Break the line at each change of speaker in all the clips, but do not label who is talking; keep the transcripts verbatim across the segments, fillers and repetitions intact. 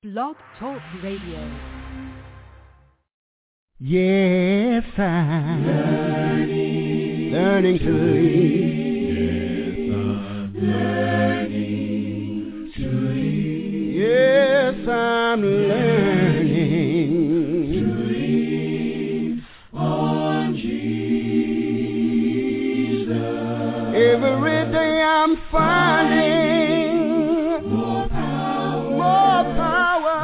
Blog Talk Radio.
Yes, I'm learning, learning to lead. Yes, I'm learning to lead. Yes, I'm learning to lead on Jesus. Every day I'm finding more power, more power.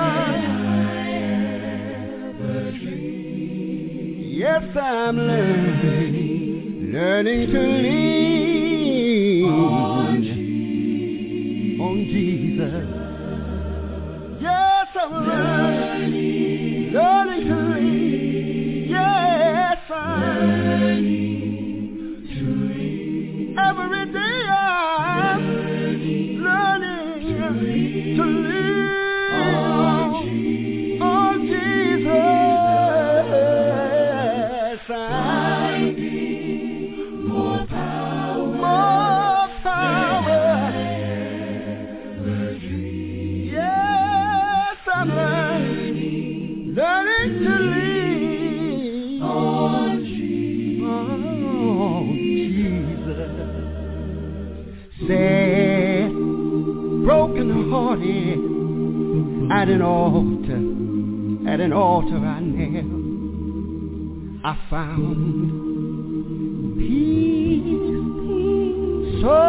Yes, I'm learning, learning to lean on Jesus. On Jesus. Yes, I'm learning, learning to lean. Yes, I'm learning to lean. Every day I'm learning to lean, to lean on Jesus. On Jesus. Finding more power, more power. Yes, I'm learning, learning to lean on Jesus. Oh, Jesus. Sad, broken hearted, at an altar, at an altar I knelt. I found peace, peace, so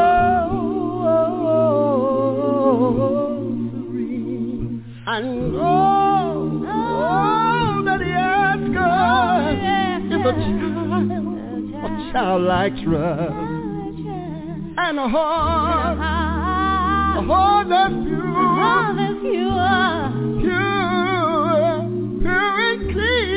serene, and all, all that he asks us is a child, a childlike trust, and a heart, a heart that's pure, pure, pure and clean.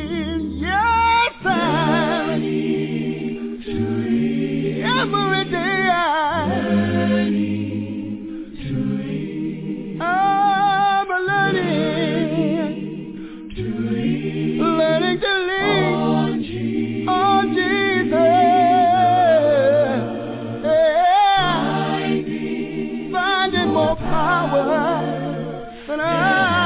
Every day I'm learning to lean. I'm learning to lean, learning to lean on Jesus. On Jesus. Yeah. Finding, finding more power than I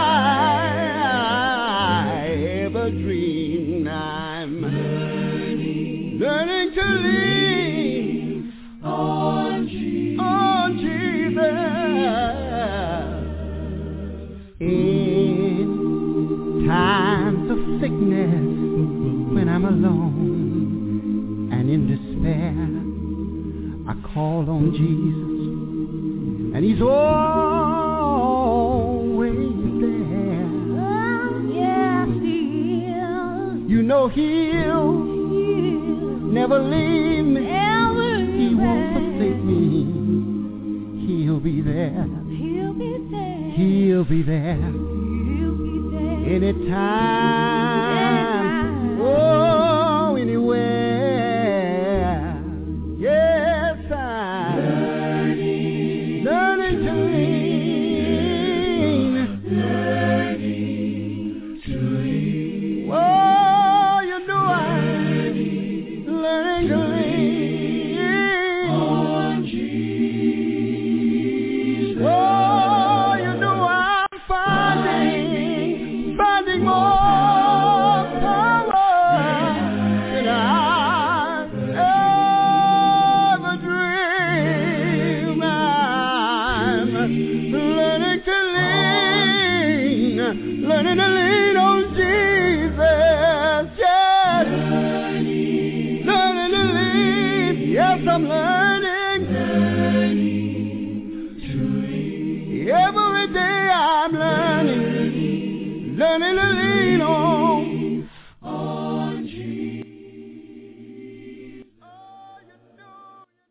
ever dreamed. I'm learning, learning to lean on Jesus. On Jesus. In times of sickness, when I'm alone and in despair, I call on Jesus, and He's always there. Yes, He is. You know He'll never leave me. He won't forsake me. He'll be there. He'll be there. He'll be there. He'll be there. Anytime. Oh, anywhere. Yes, I'm learning, learning to lean, learning to lean. Oh, you know I'm learning to lean. Learning to lean on Jesus, yes. Learning, learning to lean, yes, I'm learning. Learning to lean. Every day I'm learning, learning to lean on, on Jesus. Oh, you know,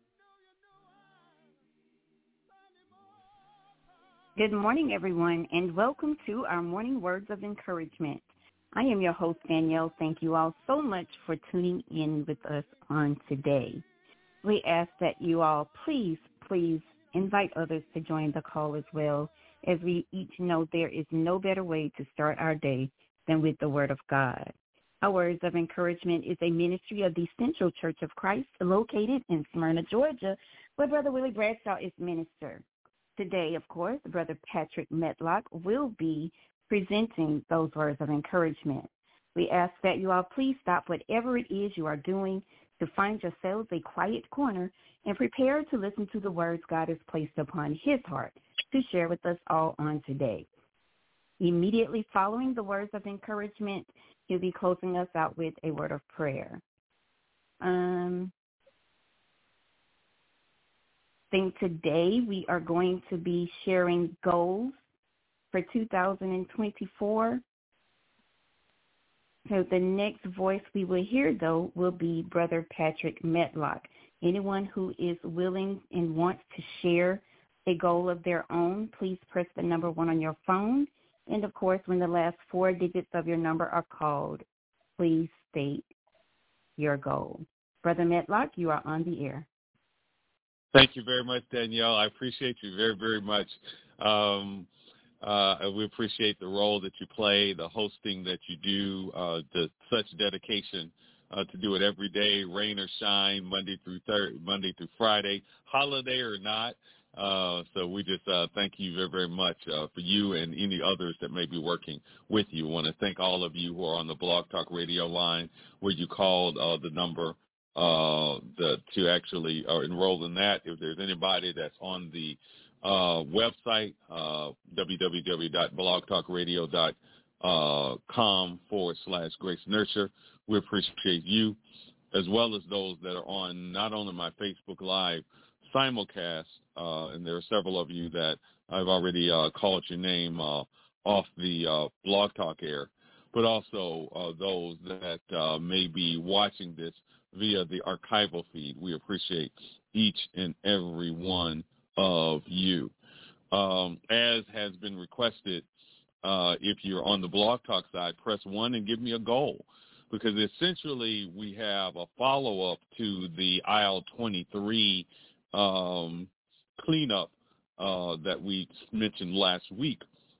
Good morning, everyone, and welcome to our Morning Words of Encouragement. I am your host, Danielle. Thank you all so much for tuning in with us on today. We ask that you all please, please invite others to join the call as well, as we each know there is no better way to start our day than with the Word of God. Our Words of Encouragement is a ministry of the Central Church of Christ located in Smyrna, Georgia, where Brother Willie Bradshaw is minister. Today, of course, Brother Patrick Medlock will be presenting those words of encouragement. We ask that you all please stop whatever it is you are doing to find yourselves a quiet corner and prepare to listen to the words God has placed upon his heart to share with us all on today. Immediately following the words of encouragement, he'll be closing us out with a word of prayer. Um, I think today we are going to be sharing goals for two thousand twenty-four. So the next voice we will hear, though, will be Brother Patrick Medlock. Anyone who is willing and wants to share a goal of their own, please press the number one on your phone. And, of course, when the last four digits of your number are called, please state your goal. Brother Medlock, you are on the air.
Thank you very much, Danielle. I appreciate you very, very much. Um, uh, we appreciate the role that you play, the hosting that you do, uh, the such dedication uh, to do it every day, rain or shine, Monday through thir- Monday through Friday, holiday or not. Uh, so we just uh, thank you very, very much uh, for you and any others that may be working with you. I want to thank all of you who are on the Blog Talk Radio line where you called uh, the number uh, the, to actually uh, enroll in that. If there's anybody that's on the uh, website, uh, www.blogtalkradio.com forward slash Grace Nurture, we appreciate you, as well as those that are on not only my Facebook Live simulcast, uh, and there are several of you that I've already uh, called your name uh, off the uh, Blog Talk air, but also uh, those that uh, may be watching this via the archival feed. We appreciate each and every one of you. Um, as has been requested, uh, if you're on the Blog Talk side, press one and give me a goal, because essentially we have a follow-up to the aisle twenty-three um, cleanup uh, that we mentioned last week,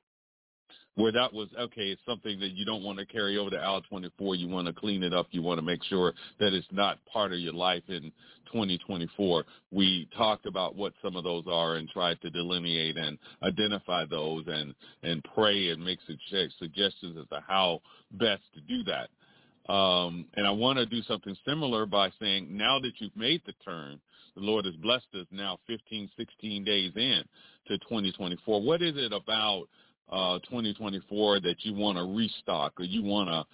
where that was, okay, it's something that you don't want to carry over to aisle twenty-four. You want to clean it up. You want to make sure that it's not part of your life in twenty twenty-four. We talked about what some of those are and tried to delineate and identify those and, and pray and make suggestions as to how best to do that. Um, and I want to do something similar by saying, now that you've made the turn, the Lord has blessed us now fifteen, sixteen days in to twenty twenty-four. What is it about uh, twenty twenty-four that you want to restock, or you want to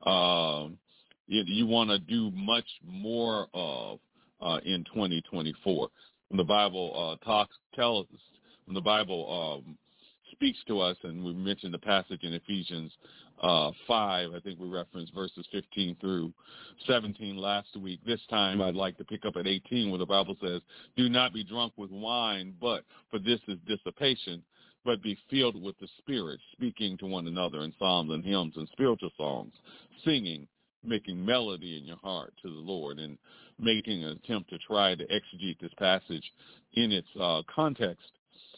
uh, you, you want to do much more of uh, in twenty twenty-four? When the Bible uh, talks, tells us, when the Bible um, speaks to us, and we mentioned the passage in Ephesians uh, five, I think we referenced verses fifteen through seventeen last week. This time I'd like to pick up at eighteen, where the Bible says, do not be drunk with wine, but for this is dissipation, but be filled with the Spirit, speaking to one another in psalms and hymns and spiritual songs, singing, making melody in your heart to the Lord, and making an attempt to try to exegete this passage in its uh, context.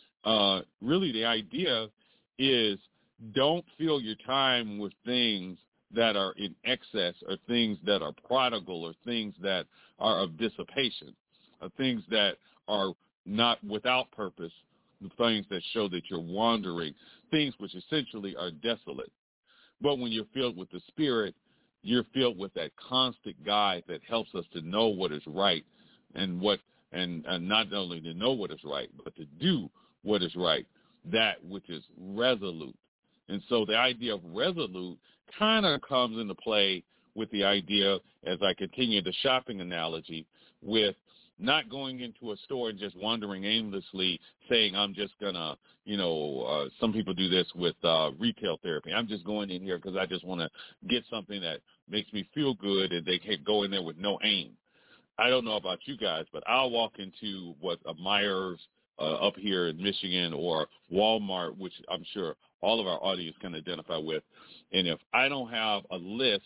Uh, really, the idea is, don't fill your time with things that are in excess, or things that are prodigal, or things that are of dissipation, or things that are not without purpose, the things that show that you're wandering, things which essentially are desolate. But when you're filled with the Spirit, you're filled with that constant guide that helps us to know what is right, and what, and, and not only to know what is right, but to do what is right, that which is resolute. And so the idea of resolute kind of comes into play with the idea, as I continue the shopping analogy, with not going into a store and just wandering aimlessly, saying, I'm just going to, you know, uh, some people do this with uh, retail therapy. I'm just going in here because I just want to get something that makes me feel good, and they can go in there with no aim. I don't know about you guys, but I'll walk into what a Myers uh, up here in Michigan, or Walmart, which I'm sure all of our audience can identify with. And if I don't have a list,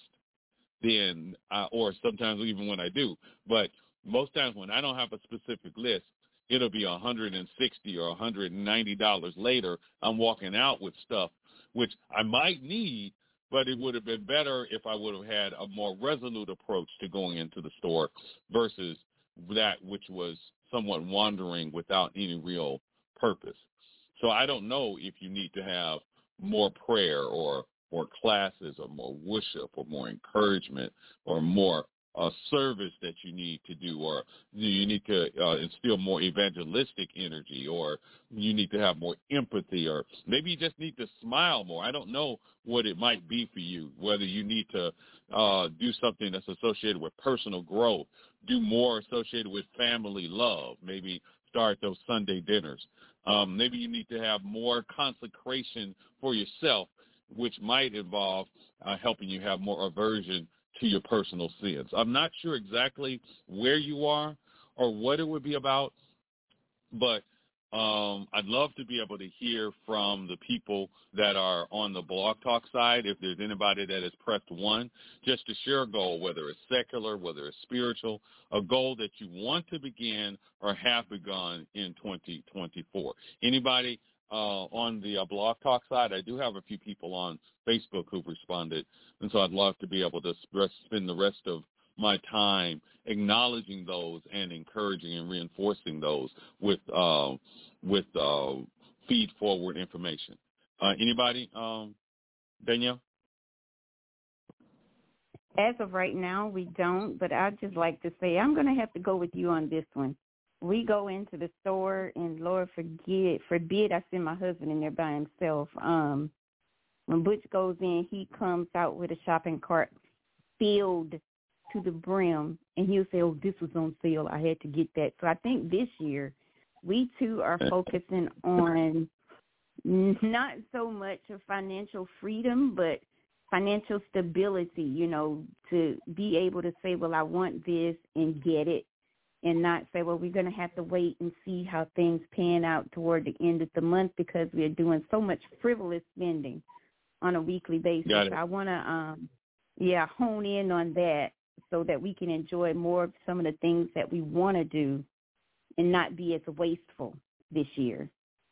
then, I, or sometimes even when I do, but most times when I don't have a specific list, it'll be one hundred sixty dollars or one hundred ninety dollars later. I'm walking out with stuff which I might need, but it would have been better if I would have had a more resolute approach to going into the store versus that which was somewhat wandering without any real purpose. So I don't know if you need to have more prayer or more classes or more worship or more encouragement or more uh, service that you need to do, or do you need to uh, instill more evangelistic energy, or you need to have more empathy, or maybe you just need to smile more. I don't know what it might be for you, whether you need to uh, do something that's associated with personal growth, do more associated with family love, maybe start those Sunday dinners. Um, maybe you need to have more consecration for yourself, which might involve uh, helping you have more aversion to your personal sins. I'm not sure exactly where you are or what it would be about, but um, I'd love to be able to hear from the people that are on the Blog Talk side, if there's anybody that has pressed one, just to share a goal, whether it's secular, whether it's spiritual, a goal that you want to begin or have begun in twenty twenty-four. Anybody uh, on the uh, Blog Talk side? I do have a few people on Facebook who've responded, and so I'd love to be able to spend the rest of my time acknowledging those and encouraging and reinforcing those with uh, with uh, feed forward information. Uh, anybody, um, Danielle?
As of right now, we don't, but I'd just like to say I'm going to have to go with you on this one. We go into the store, and Lord forget, forbid I send my husband in there by himself. Um, when Butch goes in, he comes out with a shopping cart filled to the brim, and he'll say, oh, this was on sale, I had to get that. So I think this year we too are focusing on not so much of financial freedom, but financial stability, you know, to be able to say, well, I want this and get it, and not say, well, we're going to have to wait and see how things pan out toward the end of the month because we're doing so much frivolous spending on a weekly basis. So I want to, um, yeah, hone in on that so that we can enjoy more of some of the things that we want to do and not be as wasteful this year.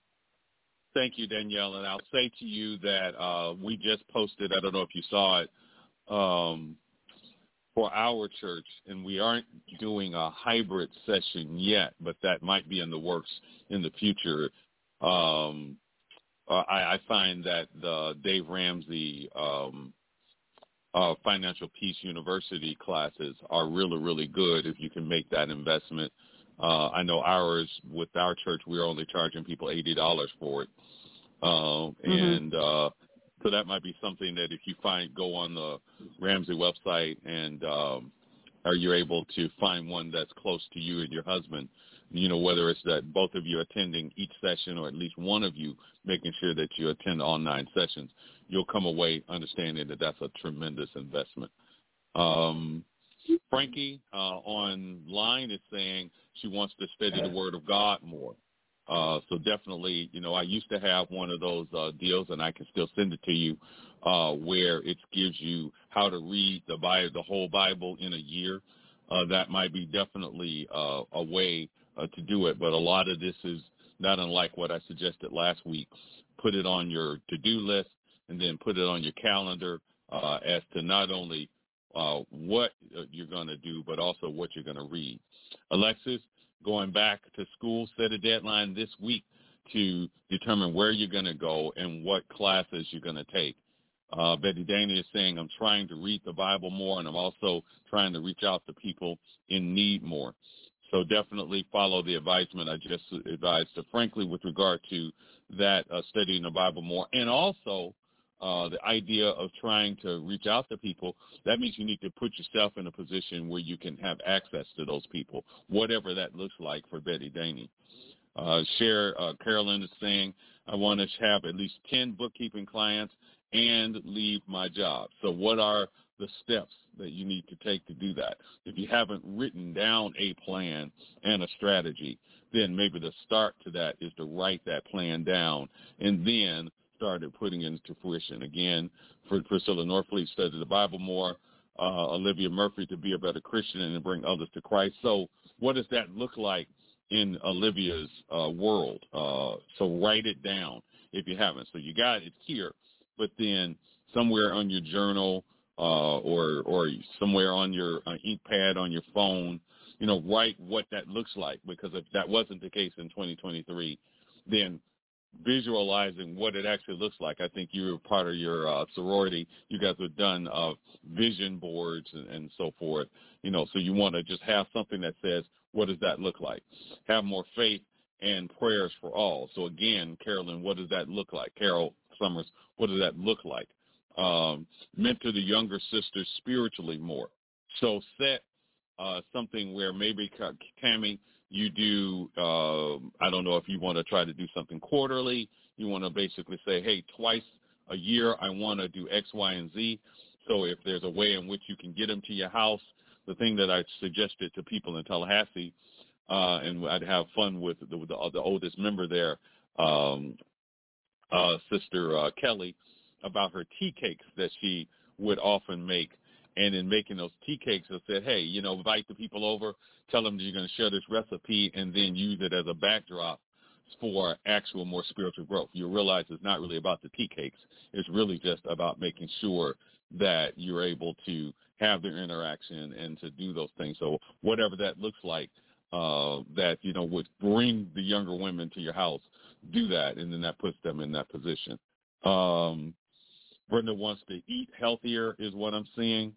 Thank you, Danielle. And I'll say to you that uh, we just posted, I don't know if you saw it, um, for our church, and we aren't doing a hybrid session yet, but that might be in the works in the future. Um, uh, I, I find that the Dave Ramsey um, uh, Financial Peace University classes are really, really good if you can make that investment. Uh, I know ours, with our church, we're only charging people eighty dollars for it. Uh, mm-hmm. And uh, so that might be something that if you find, go on the Ramsey website and um, are you able to find one that's close to you and your husband, you know, whether it's that both of you attending each session or at least one of you making sure that you attend all nine sessions, you'll come away understanding that that's a tremendous investment. Um, Frankie uh, online is saying she wants to study the Word of God more. Uh, so definitely, you know, I used to have one of those uh, deals, and I can still send it to you, uh, where it gives you how to read the Bible, the whole Bible in a year. Uh, that might be definitely uh, a way uh, to do it. But a lot of this is not unlike what I suggested last week. Put it on your to-do list and then put it on your calendar uh, as to not only uh, what you're going to do, but also what you're going to read. Alexis, going back to school, set a deadline this week to determine where you're going to go and what classes you're going to take. Uh, Betty Dana is saying, I'm trying to read the Bible more, and I'm also trying to reach out to people in need more. So definitely follow the advisement I just advised. So frankly, with regard to that, uh, studying the Bible more, and also uh, the idea of trying to reach out to people, that means you need to put yourself in a position where you can have access to those people, whatever that looks like for Betty Daney. Uh, Cher, uh, Carolyn is saying, I want to have at least ten bookkeeping clients and leave my job. So what are the steps that you need to take to do that? If you haven't written down a plan and a strategy, then maybe the start to that is to write that plan down and then started putting it into fruition. Again, for Priscilla Norfleet, study the Bible more. Uh, Olivia Murphy, to be a better Christian and to bring others to Christ. So what does that look like in Olivia's uh, world? Uh, so write it down if you haven't. So you got it here, but then somewhere on your journal uh, or or somewhere on your uh, ink pad on your phone, you know, write what that looks like, because if that wasn't the case in twenty twenty-three, then visualizing what it actually looks like. I think you were part of your uh, sorority. You guys have done uh, vision boards and, and so forth. You know, so you want to just have something that says, what does that look like? Have more faith and prayers for all. So again, Carolyn, what does that look like? Carol Summers, what does that look like? Um, mentor the younger sisters spiritually more. So set uh, something where maybe, Tammy, you do, uh, I don't know if you want to try to do something quarterly. You want to basically say, hey, twice a year I want to do X, Y, and Z. So if there's a way in which you can get them to your house, the thing that I suggested to people in Tallahassee, uh, and I'd have fun with the, the, the oldest member there, um, uh, Sister uh, Kelly, about her tea cakes that she would often make. And in making those tea cakes, I said, hey, you know, invite the people over, tell them that you're going to share this recipe, and then use it as a backdrop for actual more spiritual growth. You'll realize it's not really about the tea cakes. It's really just about making sure that you're able to have their interaction and to do those things. So whatever that looks like, uh, that, you know, would bring the younger women to your house, do that, and then that puts them in that position. Um, Brenda wants to eat healthier is what I'm seeing.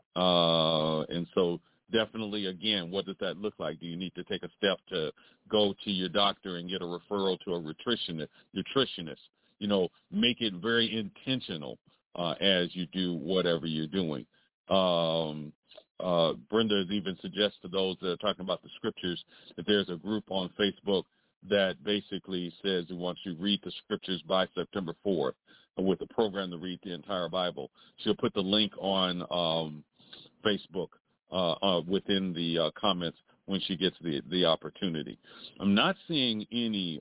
Uh, and so definitely, again, what does that look like? Do you need to take a step to go to your doctor and get a referral to a nutritionist? nutritionist? You know, make it very intentional uh, as you do whatever you're doing. Um, uh, Brenda has even suggested to those that are talking about the scriptures that there's a group on Facebook that basically says it wants you to read the scriptures by September fourth with a program to read the entire Bible. She'll put the link on um, Facebook uh, uh, within the uh, comments when she gets the, the opportunity. I'm not seeing any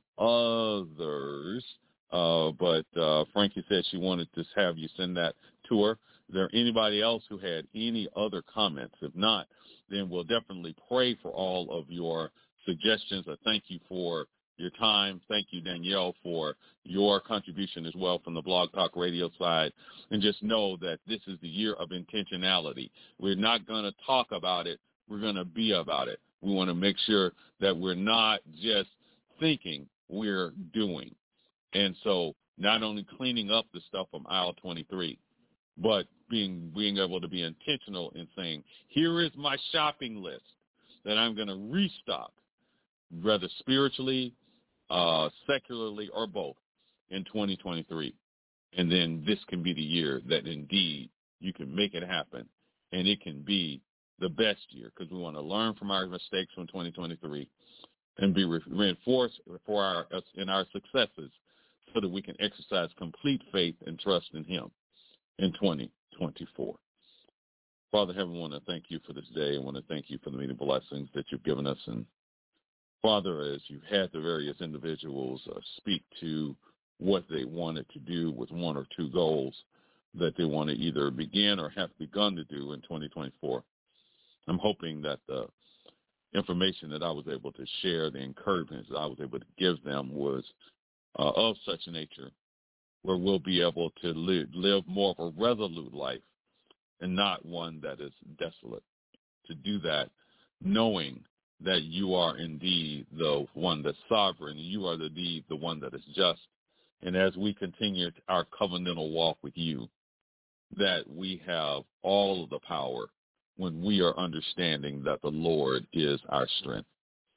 others, uh, but uh, Frankie said she wanted to have you send that to her. Is there anybody else who had any other comments? If not, then we'll definitely pray for all of your suggestions. I thank you for your time. Thank you, Danielle, for your contribution as well from the Blog Talk Radio side. And just know that this is the year of intentionality. We're not going to talk about it. We're going to be about it. We want to make sure that we're not just thinking, we're doing. And so not only cleaning up the stuff from aisle twenty-three, but being being able to be intentional in saying, here is my shopping list that I'm going to restock, whether spiritually, uh, secularly, or both, in twenty twenty-three. And then this can be the year that indeed you can make it happen, and it can be the best year, because we want to learn from our mistakes from twenty twenty-three and be re- reinforced for our in our successes, so that we can exercise complete faith and trust in him in twenty twenty-four. Father Heaven, I want to thank you for this day. I want to thank you for the many blessings that you've given us. And Father, as you've had the various individuals uh, speak to what they wanted to do with one or two goals that they want to either begin or have begun to do in twenty twenty-four, I'm hoping that the information that I was able to share, the encouragement that I was able to give them was uh, of such nature where we'll be able to live, live more of a resolute life and not one that is desolate. To do that, knowing that you are indeed the one that's sovereign, you are indeed the one that is just. And as we continue our covenantal walk with you, that we have all of the power when we are understanding that the Lord is our strength.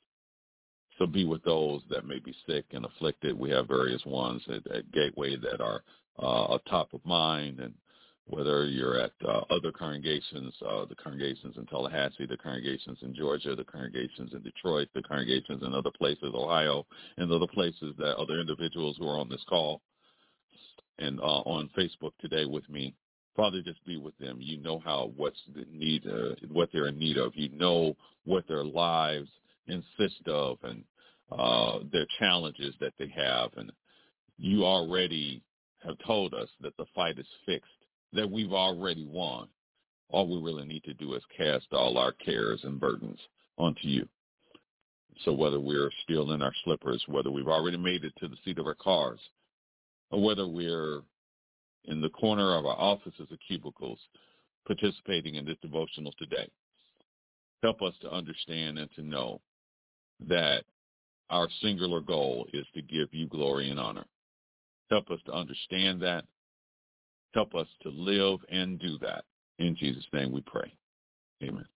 So be with those that may be sick and afflicted. We have various ones at, at Gateway that are uh, top of mind, and whether you're at uh, other congregations, uh, the congregations in Tallahassee, the congregations in Georgia, the congregations in Detroit, the congregations in other places, Ohio, and other places that other individuals who are on this call and uh, on Facebook today with me. Father, just be with them. You know how what's the need, uh, what they're in need of. You know what their lives insist of, and uh, their challenges that they have. And you already have told us that the fight is fixed, that we've already won. All we really need to do is cast all our cares and burdens onto you. So whether we're still in our slippers, whether we've already made it to the seat of our cars, or whether we're in the corner of our offices or cubicles participating in this devotional today, help us to understand and to know that our singular goal is to give you glory and honor. Help us to understand that. Help us to live and do that. In Jesus' name we pray. Amen.